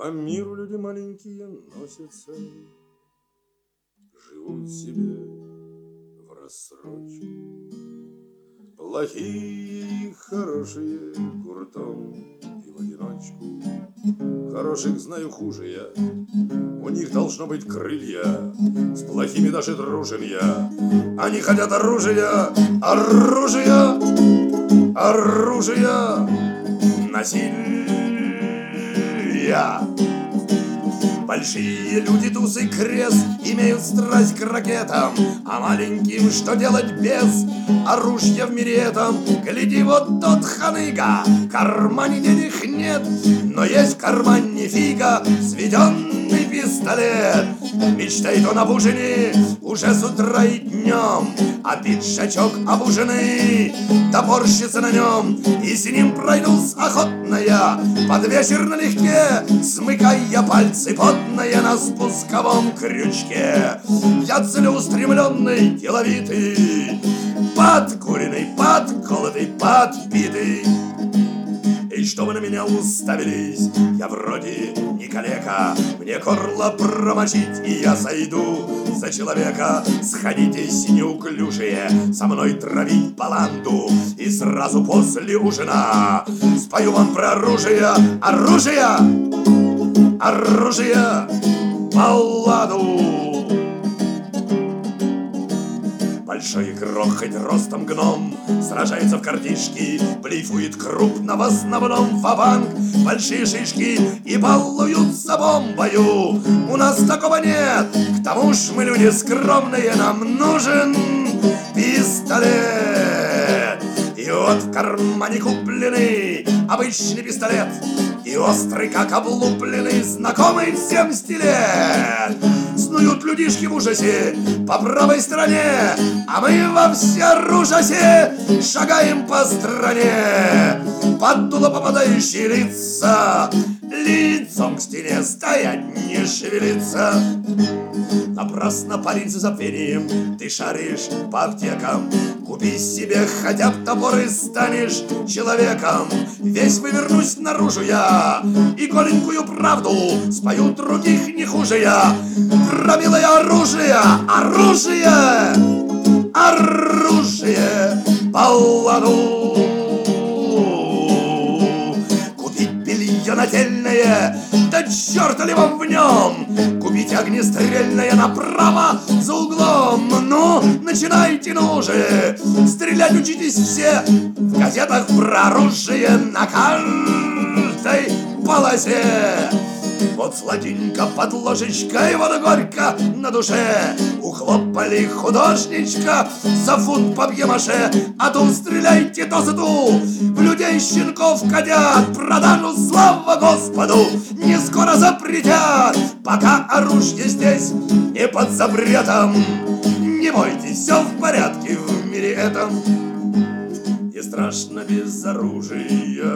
По миру люди маленькие носятся, живут себе в рассрочку. Плохие и хорошие гуртом и в одиночку. Хороших знаю хуже я, у них должно быть крылья, с плохими даже дружим я. Они хотят оружия, оружия, оружия, насилия. Большие люди, туз и крест, имеют страсть к ракетам, а маленьким что делать без оружия в мире этом? Гляди, вот тот ханыга, в кармане денег нет, но есть в кармане фига, сведенный пистолет. Мечтает он об ужине уже с утра и днем, а пиджачок обуженный топорщится на нем, и с ним пройдусь охотно я под вечер налегке, смыкая пальцы потные на спусковом крючке. Я целеустремленный, деловитый, подкуренный, подколотый, подбитый. И что вы на меня уставились? Я вроде не калека, мне горло промочить, и я сойду за человека. Сходитесь, неуклюжие, со мной травить баланду, и сразу после ужина спою вам про оружие, оружие, оружие, балладу. Большой игрок, хоть ростом гном, сражается в картишки, блефует крупно в основном ва-банк. Большие шишки и балуются бомбою. У нас такого нет, к тому ж мы люди скромные, нам нужен пистолет. И вот в кармане купленный обычный пистолет, и острый, как облупленный, знакомый всем стилет. Снуют людишки в ужасе по правой стороне, а мы во всеоружасе шагаем по стране. Под дуло попадающие лица лицом к стене стоять, не шевелиться. Напрасно, парень, за забвением ты шаришь по аптекам. Купи себе хотя бы топор и станешь человеком. Весь вывернусь наружу я и голенькую правду спою других не хуже я. Громилое оружие, оружие, оружие, балладу. Купить белье нательное, да черта ли вам в нем? Купите огнестрельное направо за углом. Ну, начинайте, ну же, стрелять учитесь все. В газетах про оружие на каждой полосе. Вот сладенько под ложечкой, вот горько на душе. Ухлопали художничка за фунт папье-маше. А ту стреляйте, то за ту, в людей щенков котят. Продажу, слава Господу, не скоро запретят. Пока оружие здесь не под запретом, не бойтесь, все в порядке в мире этом. Не страшно без оружия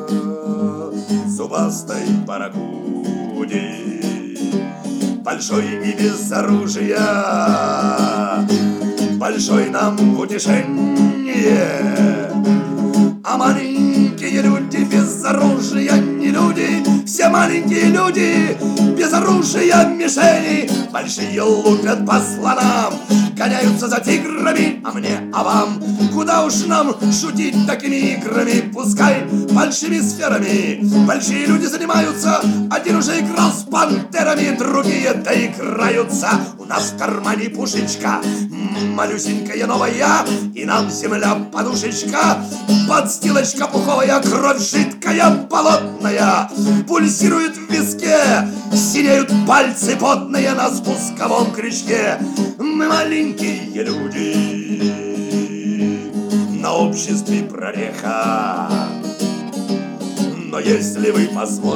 зубастой барракуде, большой и без оружия, большой нам в утешение. А маленькие люди без оружия не люди, все маленькие люди без оружия мишени. Большие лупят по слонам, гоняются за тиграми, а мне, а вам, куда уж нам шутить такими играми? Пускай большими сферами большие люди занимаются. Один уже играл с пантерами, другие доиграются. У нас в кармане пушечка малюсенькая новая, и нам земля подушечка, подстилочка пуховая, кровь жидкая, болотная, пульсирует в виске, синеют пальцы потные на спусковом крючке. Мы маленькие люди, на обществе прореха, но если вы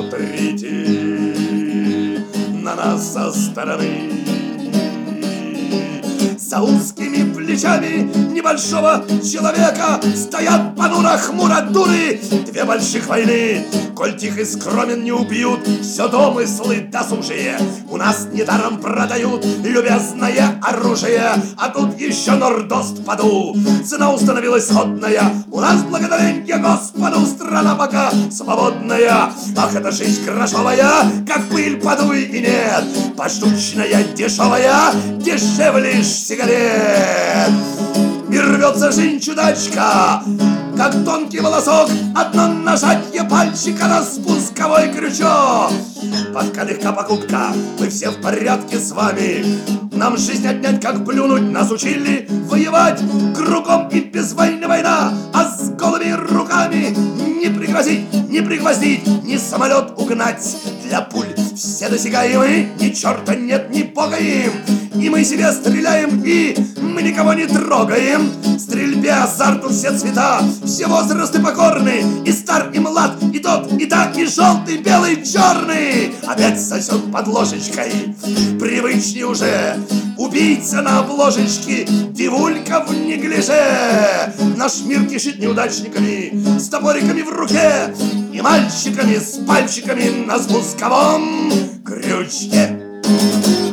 посмотрите на нас со стороны, за узкими плечами плечами небольшого человека. Стоят понуро хмуро дуры, две больших войны. Коль тих и скромен не убьют, все домыслы досужие. У нас недаром продают любезное оружие, а тут еще нордост поду. Цена установилась сходная, у нас благодарение Господу страна пока свободная. Ах, это жизнь грошовая, как пыль подуй и нет, поштучная дешевая, дешевле ж сигарет. И рвется жизнь чудачка, как тонкий волосок, одно нажатие пальчика на спусковой крючок. Пока легка покупка, мы все в порядке с вами. Нам жизнь отнять, как плюнуть, нас учили воевать. Кругом и без войны война, а с голыми руками не пригрозить, не пригвоздить, ни самолет угнать. Для пуль все досягаемы, ни черта нет, ни бога им. И мы себе стреляем, и мы никого не трогаем. В стрельбе азарту все цвета, все возрасты покорны. И стар, и млад, и тот, и та, и желтый, белый, черный. Опять сосет под ложечкой, привычней уже. Убийца на обложечке, девулька в неглиже. Наш мир кишит неудачниками, с топориками в руке и мальчиками с пальчиками на спусковом крючке.